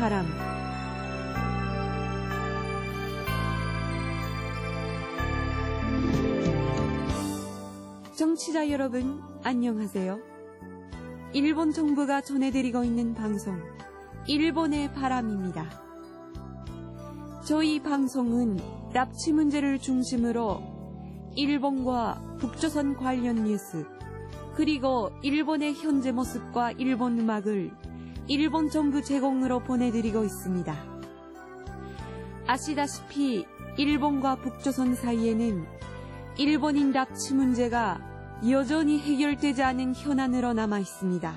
바람. 정치자 여러분, 안녕하세요. 일본 정부가 전해드리고 있는 방송, 일본의 바람입니다. 저희 방송은 납치 문제를 중심으로 일본과 북조선 관련 뉴스, 그리고 일본의 현재 모습과 일본 음악을 일본 정부 제공으로 보내드리고 있습니다. 아시다시피 일본과 북조선 사이에는 일본인 납치 문제가 여전히 해결되지 않은 현안으로 남아 있습니다.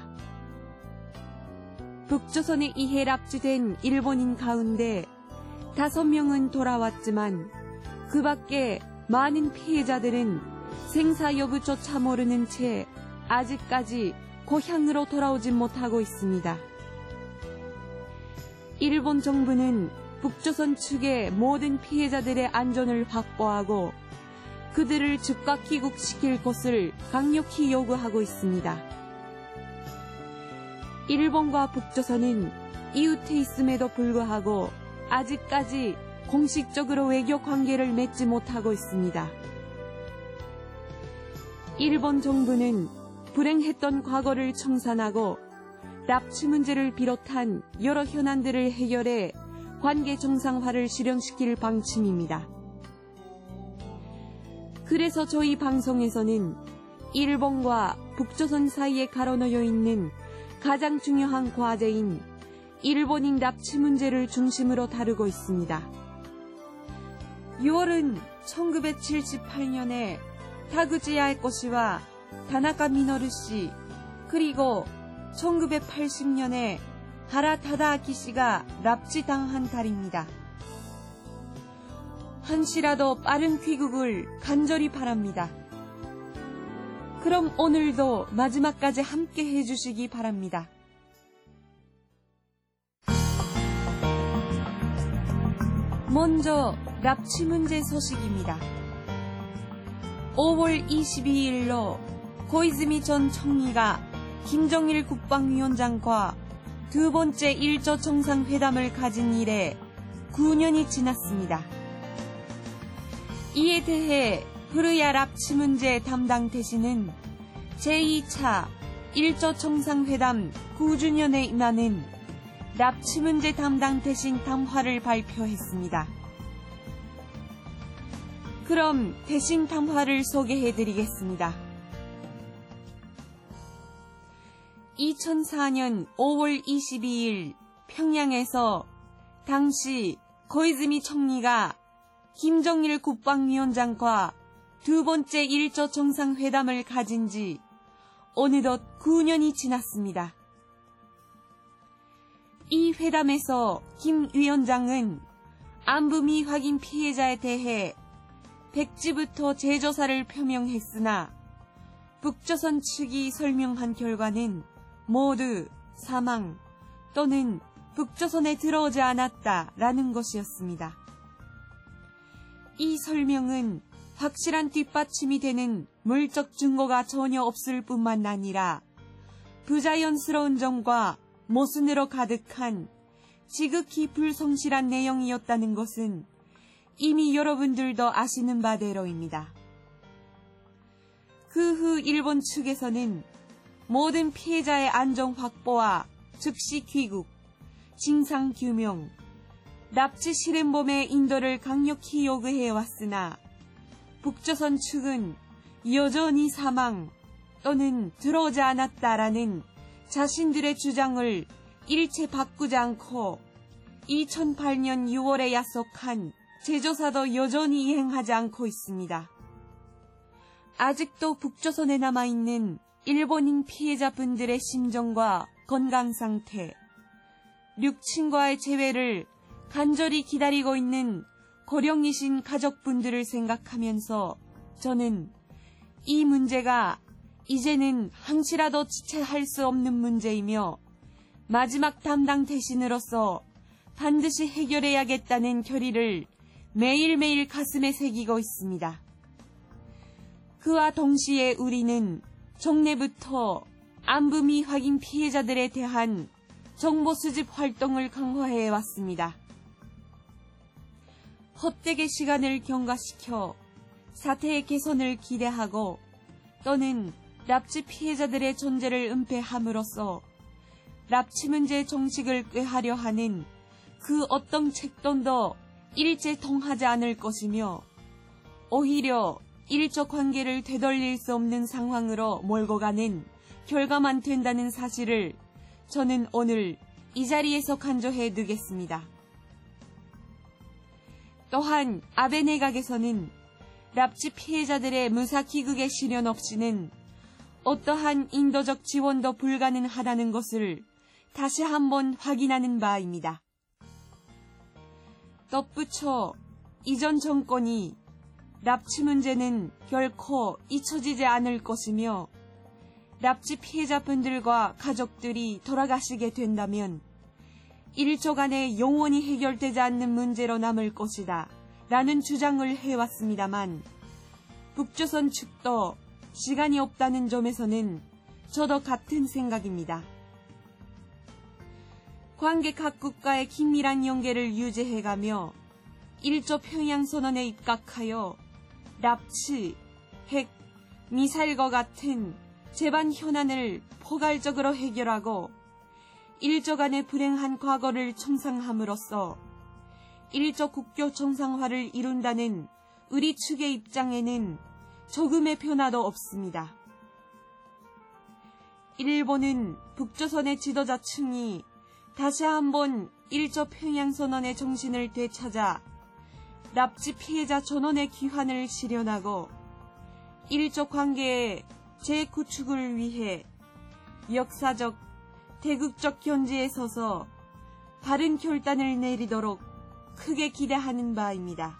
북조선에 의해 납치된 일본인 가운데 5명은 돌아왔지만 그 밖에 많은 피해자들은 생사 여부조차 모르는 채 아직까지 고향으로 돌아오지 못하고 있습니다. 일본 정부는 북조선 측의 모든 피해자들의 안전을 확보하고 그들을 즉각 귀국시킬 것을 강력히 요구하고 있습니다. 일본과 북조선은 이웃에 있음에도 불구하고 아직까지 공식적으로 외교 관계를 맺지 못하고 있습니다. 일본 정부는 불행했던 과거를 청산하고 납치 문제를 비롯한 여러 현안들을 해결해 관계 정상화를 실현시킬 방침입니다. 그래서 저희 방송에서는 일본과 북조선 사이에 가로놓여 있는 가장 중요한 과제인 일본인 납치 문제를 중심으로 다루고 있습니다. 6월은 1978년에 타구치 야에코 씨와 다나카 미노루 씨, 그리고 1980년에 하라 타다아키 씨가 납치당한 달입니다. 한시라도 빠른 귀국을 간절히 바랍니다. 그럼 오늘도 마지막까지 함께 해주시기 바랍니다. 먼저 납치 문제 소식입니다. 5월 22일로 고이즈미 전 총리가 김정일 국방위원장과 두 번째 일조 정상회담을 가진 이래 9년이 지났습니다. 이에 대해 후르야 납치 문제 담당 대신은 제2차 일조 정상회담 9주년에 임하는 납치 문제 담당 대신 담화를 발표했습니다. 그럼 대신 담화를 소개해드리겠습니다. 2004년 5월 22일 평양에서 당시 고이즈미 총리가 김정일 국방위원장과 두 번째 일조 정상회담을 가진 지 어느덧 9년이 지났습니다. 이 회담에서 김 위원장은 안부 미확인 피해자에 대해 백지부터 재조사를 표명했으나 북조선 측이 설명한 결과는 모두 사망 또는 북조선에 들어오지 않았다라는 것이었습니다. 이 설명은 확실한 뒷받침이 되는 물적 증거가 전혀 없을 뿐만 아니라 부자연스러운 점과 모순으로 가득한 지극히 불성실한 내용이었다는 것은 이미 여러분들도 아시는 바대로입니다. 그 후 일본 측에서는 모든 피해자의 안전 확보와 즉시 귀국, 진상 규명, 납치 실행범의 인도를 강력히 요구해왔으나 북조선 측은 여전히 사망 또는 들어오지 않았다라는 자신들의 주장을 일체 바꾸지 않고 2008년 6월에 약속한 재조사도 여전히 이행하지 않고 있습니다. 아직도 북조선에 남아있는 일본인 피해자분들의 심정과 건강 상태, 륙친과의 재회를 간절히 기다리고 있는 고령이신 가족분들을 생각하면서 저는 이 문제가 이제는 항시라도 지체할 수 없는 문제이며 마지막 담당 대신으로서 반드시 해결해야겠다는 결의를 매일매일 가슴에 새기고 있습니다. 그와 동시에 우리는 종래부터 안부 미확인 피해자들에 대한 정보 수집 활동을 강화해 왔습니다. 헛되게 시간을 경과시켜 사태의 개선을 기대하고 또는 납치 피해자들의 존재를 은폐함으로써 납치 문제 정식을 꾀하려 하는 그 어떤 책동도 일체 통하지 않을 것이며 오히려 일적 관계를 되돌릴 수 없는 상황으로 몰고 가는 결과만 된다는 사실을 저는 오늘 이 자리에서 간조해 두겠습니다. 또한 아베 내각에서는 납치 피해자들의 무사귀국의 실현 없이는 어떠한 인도적 지원도 불가능하다는 것을 다시 한번 확인하는 바입니다. 덧붙여 이전 정권이 납치 문제는 결코 잊혀지지 않을 것이며 납치 피해자분들과 가족들이 돌아가시게 된다면 일조간에 영원히 해결되지 않는 문제로 남을 것이다 라는 주장을 해왔습니다만 북조선 측도 시간이 없다는 점에서는 저도 같은 생각입니다. 관계 각국과의 긴밀한 연계를 유지해가며 일조 평양선언에 입각하여 납치, 핵, 미사일과 같은 재반 현안을 포괄적으로 해결하고 일조 간의 불행한 과거를 청산함으로써 일조 국교 정상화를 이룬다는 우리 측의 입장에는 조금의 변화도 없습니다. 일본은 북조선의 지도자층이 다시 한번 일조 평양선언의 정신을 되찾아 납치 피해자 전원의 귀환을 실현하고 일조 관계의 재구축을 위해 역사적, 대국적 견지에 서서 바른 결단을 내리도록 크게 기대하는 바입니다.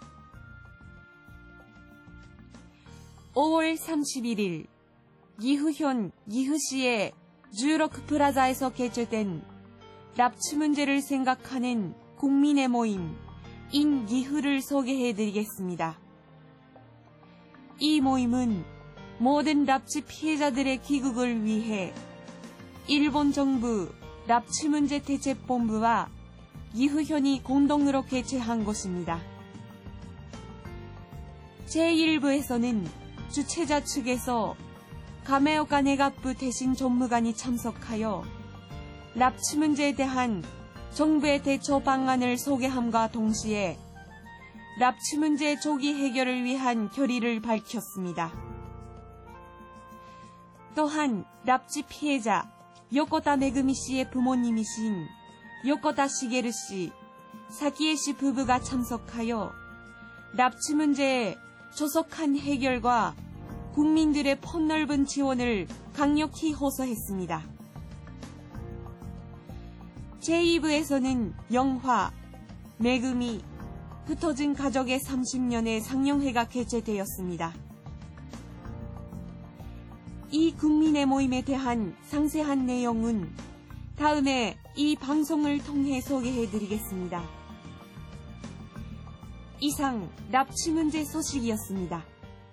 5월 31일 기후현 기후시의 주로크 플라자에서 개최된 납치 문제를 생각하는 국민의 모임 인기후를 소개해드리겠습니다. 이 모임은 모든 납치 피해자들의 귀국을 위해 일본 정부 납치문제대책본부와 기후현이 공동으로 개최한 것입니다. 제1부에서는 주최자 측에서 가메오카 내각부 대신 전무관이 참석하여 납치 문제에 대한 정부의 대처 방안을 소개함과 동시에 납치 문제 조기 해결을 위한 결의를 밝혔습니다. 또한 납치 피해자 요코타 메구미 씨의 부모님이신 요코타 시게루 씨, 사키에 씨 부부가 참석하여 납치 문제의 조속한 해결과 국민들의 폭넓은 지원을 강력히 호소했습니다. 제2부에서는 영화 메구미 흩어진 가족의 30년의 상영회가 개최되었습니다. 이 국민의 모임에 대한 상세한 내용은 다음에 이 방송을 통해 소개해드리겠습니다. 이상 납치 문제 소식이었습니다.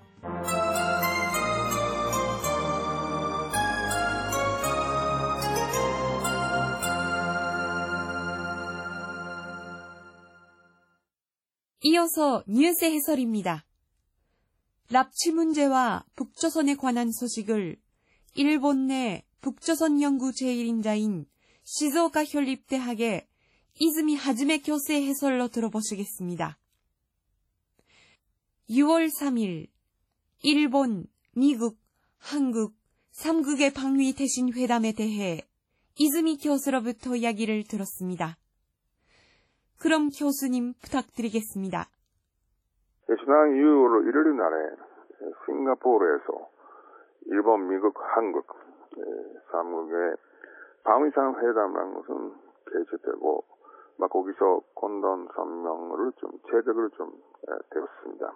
이어서 뉴스 해설입니다. 납치 문제와 북조선에 관한 소식을 일본 내 북조선 연구 제1인자인 시즈오카 현립대학의 이즈미 하즈메 교수의 해설로 들어보시겠습니다. 6월 3일 일본, 미국, 한국 3국의 방위 대신 회담에 대해 이즈미 교수로부터 이야기를 들었습니다. 그럼 교수님 부탁드리겠습니다. 지난 6월 1일 날에 싱가포르에서 일본, 미국, 한국 3국의 방위상 회담이라는 것은 개최되고 거기서 공동 성명을 채택을 되었습니다.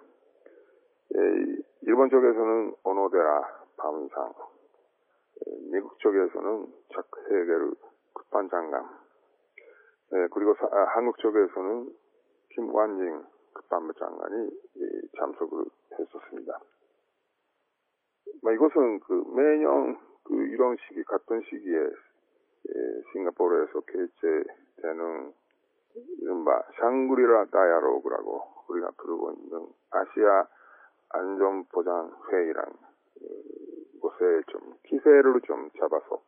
일본 쪽에서는 오노데라 방위상, 미국 쪽에서는 작 헤게르 국방장관, 그리고 한국 쪽에서는 김완징 국방부 장관이 참석을 했었습니다. 이것은 매년 이런 시기, 같은 시기에 싱가포르에서 개최되는 이른바 샹그리라 다이아로그라고 우리가 부르고 있는 아시아 안전보장회의란 곳에 좀 기세를 좀 잡아서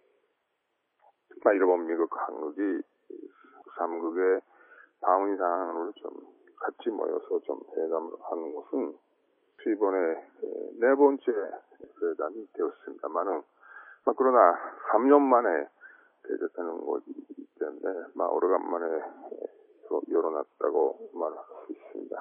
일본, 미국, 한국이 3국의 방위상으로 좀 같이 모여서 좀 회담을 하는 것은 이번에 네 번째 회담이 되었습니다만은 그러나 3년 만에 개최되는 것이기 때문에 오래간만에 열어놨다고 말할 수 있습니다.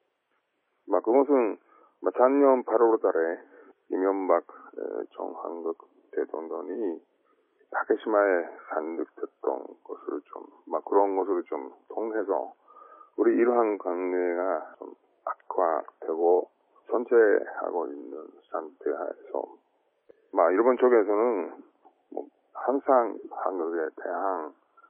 그것은 작년 8월 달에 이명박 정한국 대통령이 타케시마에 산득됐던 것을 좀 그런 것을 좀 통해서 우리 이러한 관계가 좀 악화되고 전체하고 있는 상태에서 일본 쪽에서는 항상 한국에 대한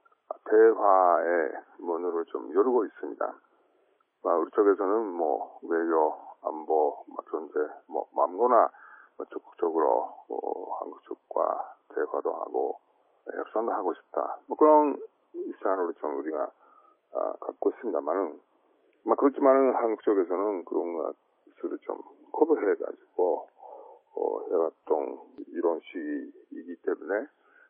대화의 문을 좀 열고 있습니다. 우리 쪽에서는 외교, 안보, 전제, 아무거나 적극적으로 한국 쪽과 대화도 하고 협상도 하고 싶다. 그런 입장으로 좀 우리가 갖고 있습니다만은 그렇지만은 한국 쪽에서는 그런 것을 좀 커버해가지고 해왔던 이런 시기이기 때문에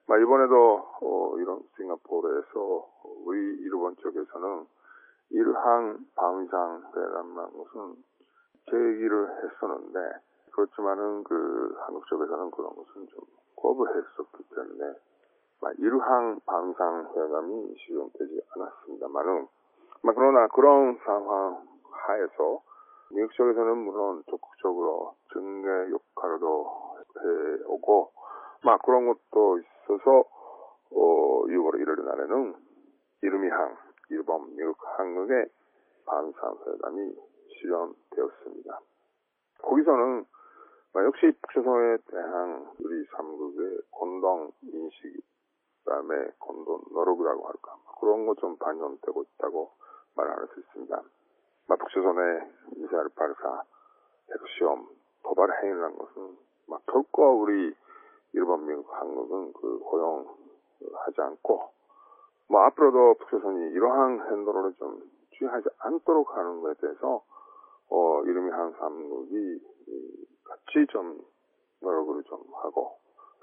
이번에도 이런 싱가포르에서 우리 일본 쪽에서는 이러한 방위상 회담이라는 것은 제기를 했었는데 그렇지만은 한국 쪽에서는 그런 것은 좀 거부했었기 때문에 이러한 방위상 회담이 시행되지 않았습니다만은 그러나 그런 상황 하에서 미국 쪽에서는 물론 적극적으로 증개 역할도 해오고 그런 것도 있어서 6월 1일 날에는 이르미항 일본, 미국, 한국의 방위상 회담이 실현되었습니다. 거기서는 역시 북조선에 대한 우리 3국의 공동 인식, 그다음에 공동 노력이라고 할까 그런 것 좀 반영되고 있다고 말할 수 있습니다. 북조선의 미사일 발사, 핵시험, 도발 행위라는 것은 결코 우리 일본, 미국, 한국은 허용하지 않고 앞으로도 북조선이 이러한 행동을 좀 취하지 않도록 하는 것에 대해서 이르미항 3국이 같이 좀 노력을 좀 하고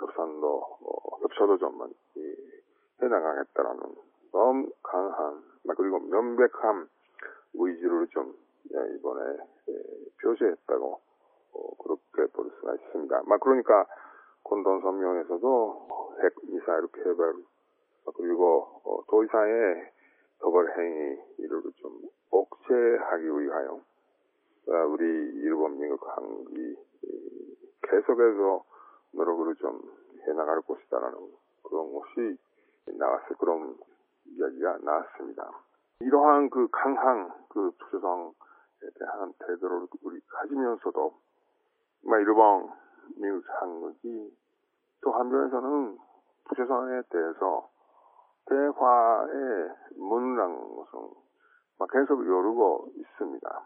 협조도 좀 해나가겠다라는 너무 강한 그리고 명백한 의지를 좀 이번에 표시했다고 그렇게 볼 수가 있습니다. 그러니까 공동성명에서도 핵 미사일 개발 그리고 더 이상의 도발 행위를 좀 억제하기 위하여 우리 일본, 미국, 한국이 계속해서 노력을 좀 해나갈 것이다라는 그런 것이 나왔어요. 그런 이야기가 나왔습니다. 이러한 강한 북조선에 대한 태도를 우리 가지면서도 일본, 미국, 한국이 또 한편에서는 북조선에 대해서 대화의 문이라는 것은 계속 열고 있습니다.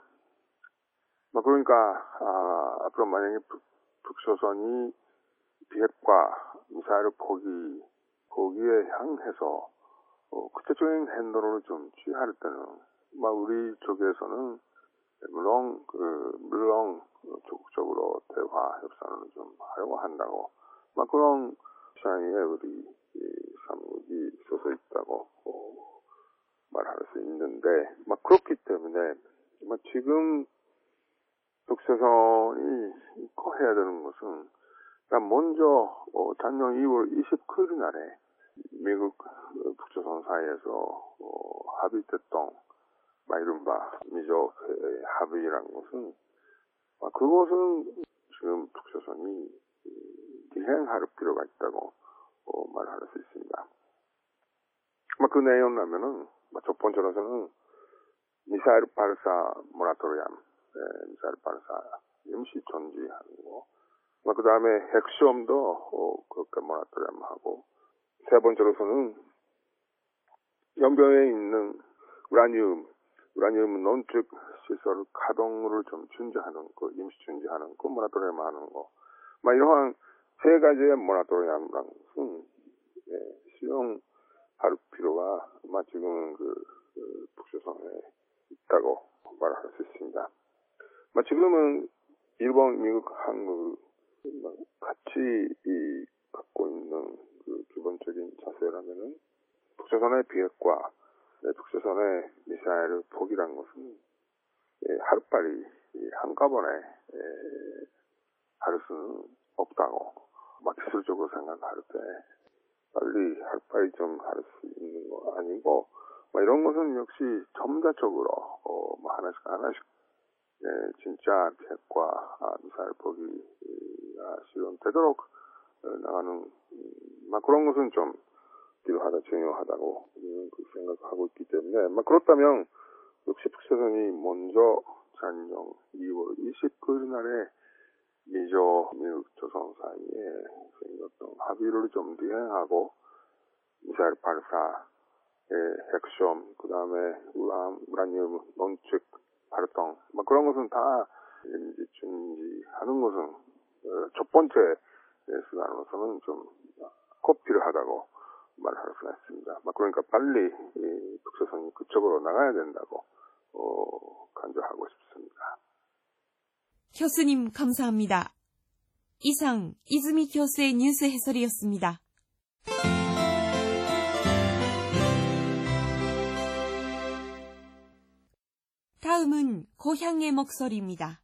그러니까 앞으로 만약에 북조선이 비핵화 미사일 포기 거기에 향해서 구체적인 행동을 좀 취할 때는 우리 쪽에서는 물론 적극적으로 대화 협상을 좀 하려고 한다고 그런 입장에 우리 삼국이 서서 있다고 말할 수 있는데 그렇기 때문에 지금 북조선이 해야 되는 것은 먼저 작년 2월 29일 날에 미국 북조선 사이에서 합의됐던 이른바 미적 합의라는 것은 그것은 지금 북조선이 기행할 필요가 있다고 말할 수 있습니다. 그 내용이라면은 첫 번째로서는 미사일 발사 모라토리엄, 미사일 발사 임시 정지하는 거. 그 다음에 핵시험도 그렇게 모라토리엄하고, 세 번째로서는 연병에 있는 우라늄 논축 시설 가동을 좀 중지하는 거, 임시 중지하는 거, 모라토리엄하는 거. 이러한 세 가지의 모라토리엄이라는 것은 수용 하루피로가 지금은 북조선에 있다고 말할 수 있습니다. 지금은 일본, 미국, 한국 같이 갖고 있는 기본적인 자세라면은 북조선의 비핵화, 북조선의 미사일 포기라는 것은 하루빨리 한꺼번에 할 수는 없다고 기술적으로 생각할 때 빨리 하루빨리 좀 할 수 있는 거 아니고 이런 것은 역시 점차적으로 하나씩 진짜 비핵화 미사일 포기가 실현되도록 나가는 그런 것은 좀 필요하다, 중요하다고 생각하고 있기 때문에 그렇다면 역시 북조선이 먼저 작년 2월 29일 날에 미조, 미국, 조선 사이에 생겼던 합의를 좀 뒤행하고 미사일 발사의 핵시험, 그 다음에 우라늄 논축 활동 그런 것은 다 중지하는 것은 첫 번째 수단으로서는 좀 꼭 필요하다고 말할 수가 있습니다. 그러니까 빨리 북조선이 그쪽으로 나가야 된다고 강조하고 싶습니다. 교수님 감사합니다. 이상 이즈미 교수의 뉴스 해설이었습니다. 다음은 고향의 목소리입니다.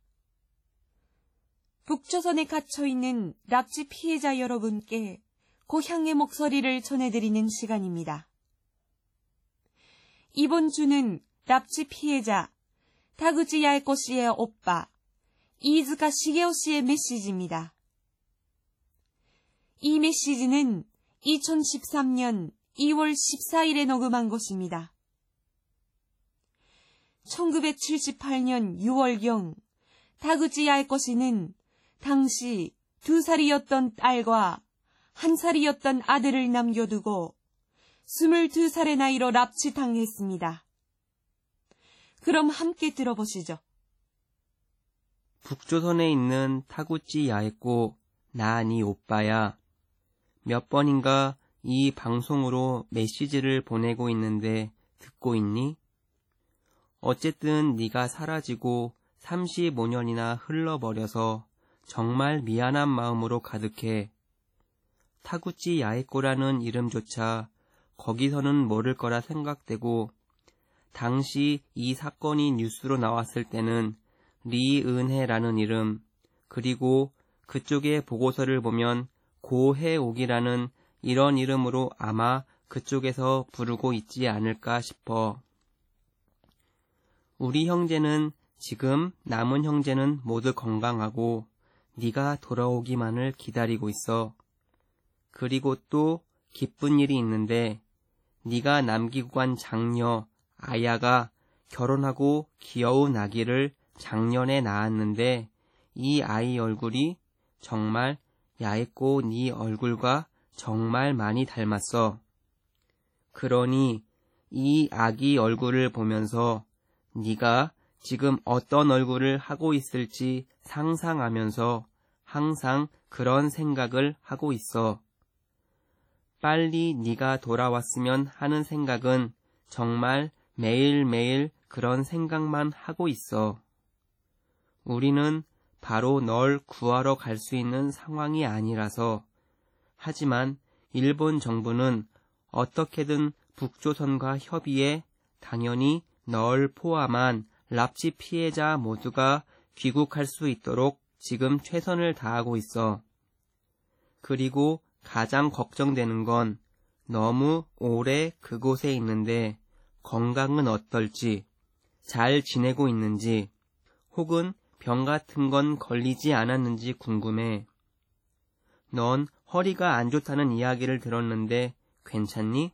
북조선에 갇혀있는 납치 피해자 여러분께 고향의 목소리를 전해드리는 시간입니다. 이번 주는 납치 피해자 다구치 야에코 씨의 오빠 이즈카 시게오 씨의 메시지입니다. 이 메시지는 2013년 2월 14일에 녹음한 것입니다. 1978년 6월경 다구치 야에코 씨는 당시 2살이었던 딸과 1살이었던 아들을 남겨두고 22살의 나이로 납치당했습니다. 그럼 함께 들어보시죠. 북조선에 있는 타구치 야에코 나 니 오빠야. 몇 번인가 이 방송으로 메시지를 보내고 있는데 듣고 있니? 어쨌든 네가 사라지고 35년이나 흘러버려서 정말 미안한 마음으로 가득해. 타구치 야에코라는 이름조차 거기서는 모를 거라 생각되고 당시 이 사건이 뉴스로 나왔을 때는 리은혜라는 이름, 그리고 그쪽의 보고서를 보면 고해옥이라는 이런 이름으로 아마 그쪽에서 부르고 있지 않을까 싶어. 우리 형제는 지금 남은 형제는 모두 건강하고 네가 돌아오기만을 기다리고 있어. 그리고 또 기쁜 일이 있는데 네가 남기고 간 장녀 아야가 결혼하고 귀여운 아기를 작년에 낳았는데 이 아이 얼굴이 정말 야에코 네 얼굴과 정말 많이 닮았어. 그러니 이 아기 얼굴을 보면서 네가 지금 어떤 얼굴을 하고 있을지 상상하면서 항상 그런 생각을 하고 있어. 빨리 네가 돌아왔으면 하는 생각은 정말 매일매일 그런 생각만 하고 있어. 우리는 바로 널 구하러 갈 수 있는 상황이 아니라서. 하지만 일본 정부는 어떻게든 북조선과 협의해 당연히 널 포함한 납치 피해자 모두가 귀국할 수 있도록 지금 최선을 다하고 있어. 그리고 가장 걱정되는 건 너무 오래 그곳에 있는데 건강은 어떨지, 잘 지내고 있는지, 혹은 병 같은 건 걸리지 않았는지 궁금해. 넌 허리가 안 좋다는 이야기를 들었는데 괜찮니?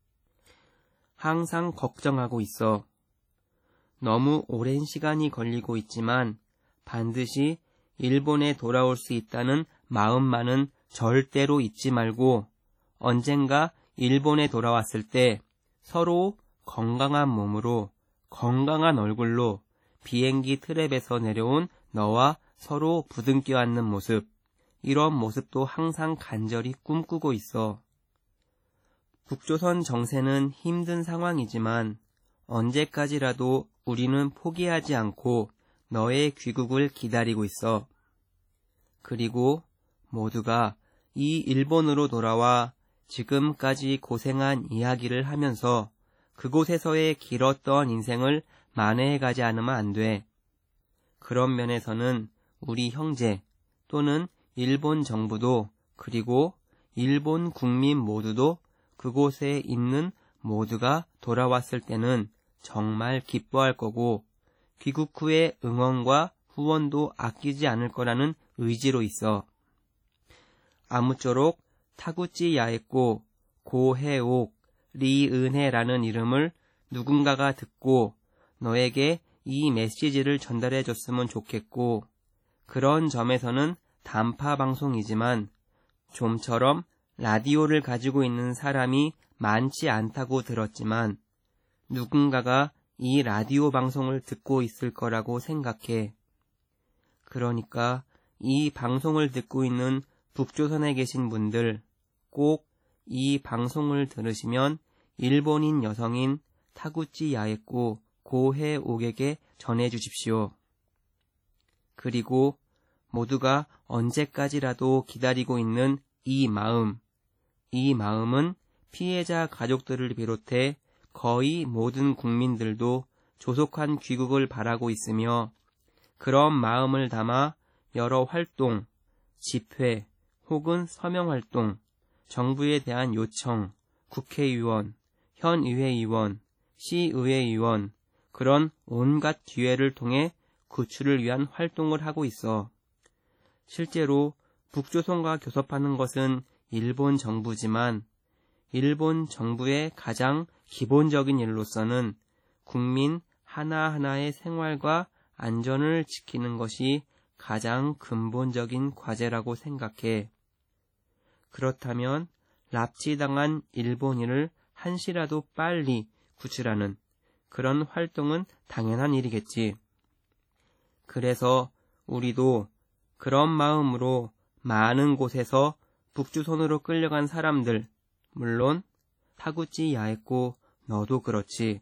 항상 걱정하고 있어. 너무 오랜 시간이 걸리고 있지만 반드시 일본에 돌아올 수 있다는 마음만은 절대로 잊지 말고 언젠가 일본에 돌아왔을 때 서로 건강한 몸으로 건강한 얼굴로 비행기 트랩에서 내려온 너와 서로 부둥켜 안는 모습, 이런 모습도 항상 간절히 꿈꾸고 있어. 북조선 정세는 힘든 상황이지만 언제까지라도 우리는 포기하지 않고 너의 귀국을 기다리고 있어. 그리고 모두가 이 일본으로 돌아와 지금까지 고생한 이야기를 하면서 그곳에서의 길었던 인생을 만회해가지 않으면 안 돼. 그런 면에서는 우리 형제 또는 일본 정부도 그리고 일본 국민 모두도 그곳에 있는 모두가 돌아왔을 때는 정말 기뻐할 거고 귀국 후의 응원과 후원도 아끼지 않을 거라는 의지로 있어. 아무쪼록 타구치 야에꼬, 고해옥, 리은혜라는 이름을 누군가가 듣고 너에게 이 메시지를 전달해 줬으면 좋겠고, 그런 점에서는 단파 방송이지만 좀처럼 라디오를 가지고 있는 사람이 많지 않다고 들었지만 누군가가 이 라디오 방송을 듣고 있을 거라고 생각해. 그러니까 이 방송을 듣고 있는 북조선에 계신 분들 꼭 이 방송을 들으시면 일본인 여성인 타구치 야에꼬 고해옥에게 전해주십시오. 그리고 모두가 언제까지라도 기다리고 있는 이 마음은 피해자 가족들을 비롯해 거의 모든 국민들도 조속한 귀국을 바라고 있으며 그런 마음을 담아 여러 활동, 집회 혹은 서명활동, 정부에 대한 요청, 국회의원, 현의회의원, 시의회의원, 그런 온갖 기회를 통해 구출을 위한 활동을 하고 있어. 실제로 북조선과 교섭하는 것은 일본 정부지만 일본 정부의 가장 기본적인 일로서는 국민 하나하나의 생활과 안전을 지키는 것이 가장 근본적인 과제라고 생각해. 그렇다면 납치당한 일본인을 한시라도 빨리 구출하는 그런 활동은 당연한 일이겠지. 그래서 우리도 그런 마음으로 많은 곳에서 북조선으로 끌려간 사람들, 물론 타구치 야에꼬 너도 그렇지.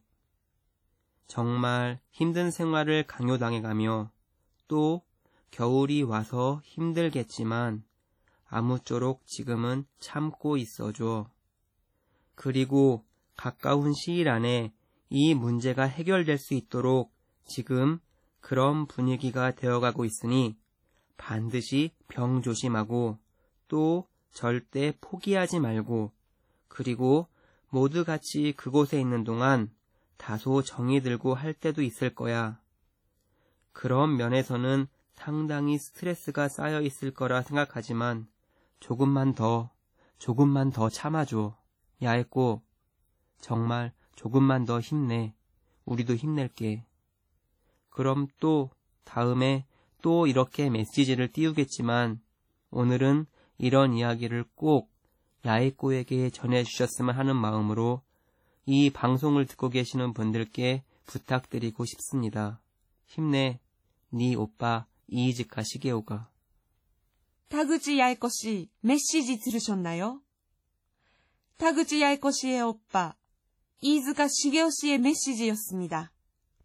정말 힘든 생활을 강요당해가며 또 겨울이 와서 힘들겠지만 아무쪼록 지금은 참고 있어줘. 그리고 가까운 시일 안에 이 문제가 해결될 수 있도록 지금 그런 분위기가 되어가고 있으니 반드시 병 조심하고 또 절대 포기하지 말고 그리고 모두 같이 그곳에 있는 동안 다소 정이 들고 할 때도 있을 거야. 그런 면에서는 상당히 스트레스가 쌓여 있을 거라 생각하지만 조금만 더 참아줘. 야에꼬, 정말 조금만 더 힘내. 우리도 힘낼게. 그럼 또 다음에 또 이렇게 메시지를 띄우겠지만 오늘은 이런 이야기를 꼭 야에꼬에게 전해주셨으면 하는 마음으로 이 방송을 듣고 계시는 분들께 부탁드리고 싶습니다. 힘내, 네 오빠 이이즈카 시게오가. 타구치 야에꼬 씨, 메시지 들으셨나요? 타구치 야에꼬 씨의 오빠, 이이즈카 시게오 씨의 메시지였습니다.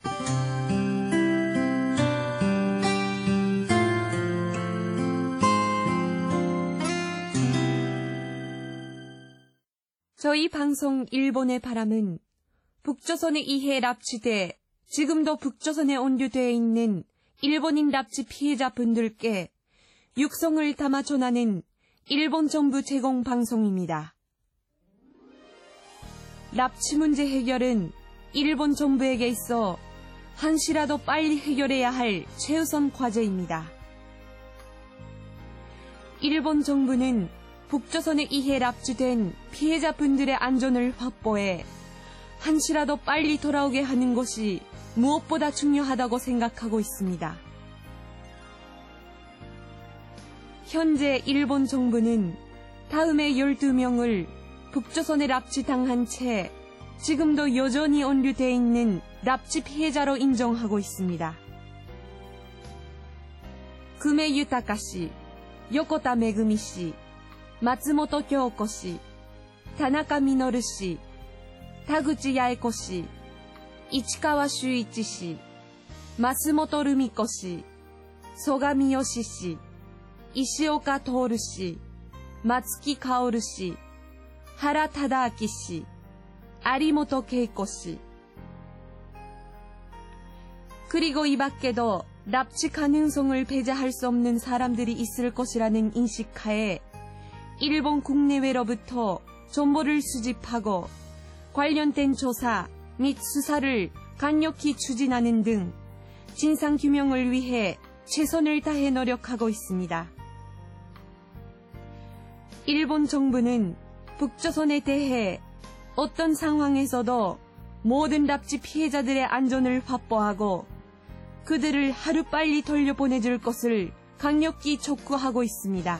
저희 방송 일본의 바람은 북조선에 의해 납치돼 지금도 북조선에 온류되어 있는 일본인 납치 피해자분들께 육성을 담아 전하는 일본 정부 제공 방송입니다. 납치 문제 해결은 일본 정부에게 있어 한시라도 빨리 해결해야 할 최우선 과제입니다. 일본 정부는 북조선에 의해 납치된 피해자분들의 안전을 확보해 한시라도 빨리 돌아오게 하는 것이 무엇보다 중요하다고 생각하고 있습니다. 현재 일본 정부는 다음에 12명을 북조선에 납치당한 채 지금도 여전히 온류되어 있는 납치 피해자로 인정하고 있습니다. 금해 유타카 씨, 요코타 메구미 씨, 松本京子氏、 타나카 미노루 씨, 타구치 야에코 씨, 이치카와 슈이치 씨, 마스모토 루미코 씨, 소가미 요시 씨, 이시오카 토오루 씨, 마츠키 카오루 씨, 하라 타다아키 씨, 아리모토 케이코 씨. 그리고 이 밖에도 납치 가능성을 배제할 수 없는 사람들이 있을 것이라는 인식하에 일본 국내외로부터 정보를 수집하고 관련된 조사 및 수사를 강력히 추진하는 등 진상규명을 위해 최선을 다해 노력하고 있습니다. 일본 정부는 북조선에 대해 어떤 상황에서도 모든 납치 피해자들의 안전을 확보하고 그들을 하루빨리 돌려보내줄 것을 강력히 촉구하고 있습니다.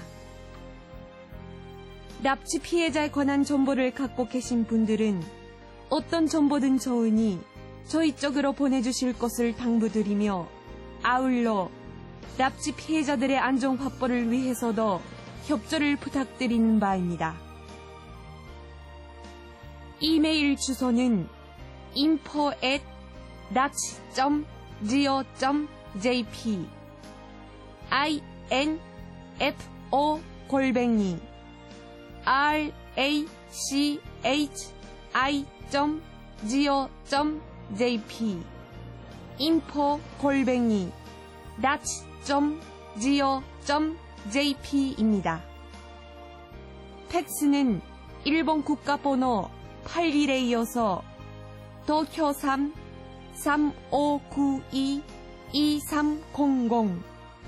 납치 피해자에 관한 정보를 갖고 계신 분들은 어떤 정보든 좋으니 저희 쪽으로 보내주실 것을 당부드리며 아울러 납치 피해자들의 안전 확보를 위해서도 협조를 부탁드리는 바입니다. 이메일 주소는 info@nachi.go.jp info@rachi.go.jp info@nachi.go.jp입니다. 팩스는 일본 국가번호 81에 이어서 도쿄 3-3592-2300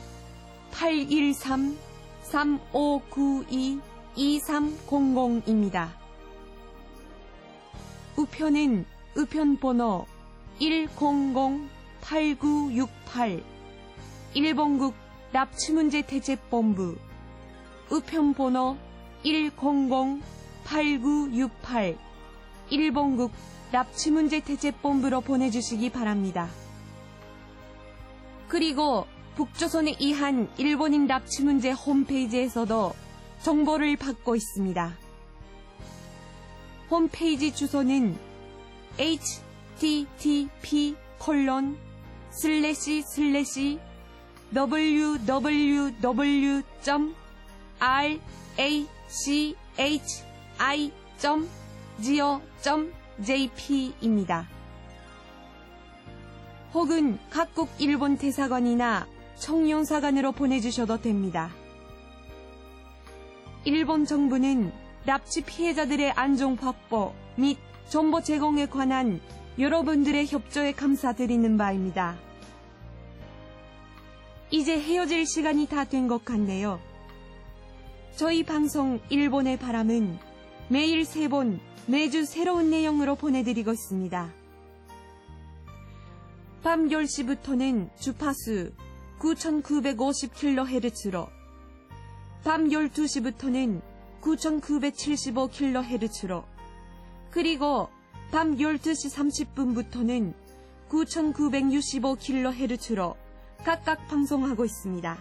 813-3592-2300입니다. 우편은 우편번호 100-8968 일본국 납치문제대책본부 우편번호 100-8968 일본국 납치문제대책본부로 보내주시기 바랍니다. 그리고 북조선에 의한 일본인 납치문제 홈페이지에서도 정보를 받고 있습니다. 홈페이지 주소는 http://www.rachi.go.jp입니다. 혹은 각국 일본 대사관이나 청영사관으로 보내주셔도 됩니다. 일본 정부는 납치 피해자들의 안전 확보 및 정보 제공에 관한 여러분들의 협조에 감사드리는 바입니다. 이제 헤어질 시간이 다 된 것 같네요. 저희 방송 일본의 바람은 매일 3번 매주 새로운 내용으로 보내드리고 있습니다. 밤 10시부터는 주파수 9950kHz로 밤 12시부터는 9975kHz로 그리고 밤 12시 30분부터는 9965kHz로 각각 방송하고 있습니다.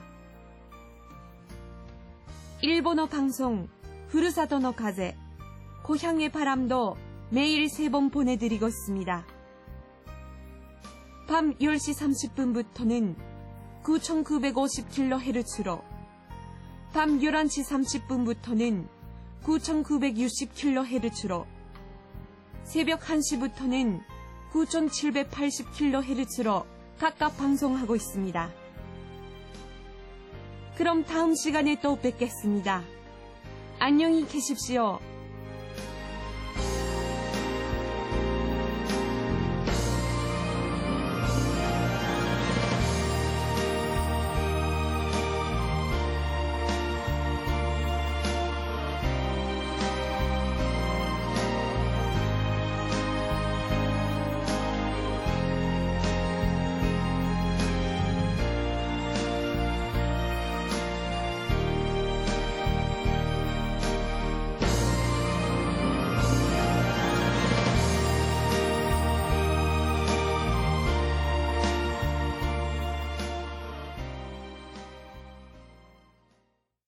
일본어 방송 후르사도노 가제 고향의 바람도 매일 3번 보내드리고 있습니다. 밤 10시 30분부터는 9950kHz로 밤 11시 30분부터는 9960kHz로 새벽 1시부터는 9780kHz로 각각 방송하고 있습니다. 그럼 다음 시간에 또 뵙겠습니다. 안녕히 계십시오.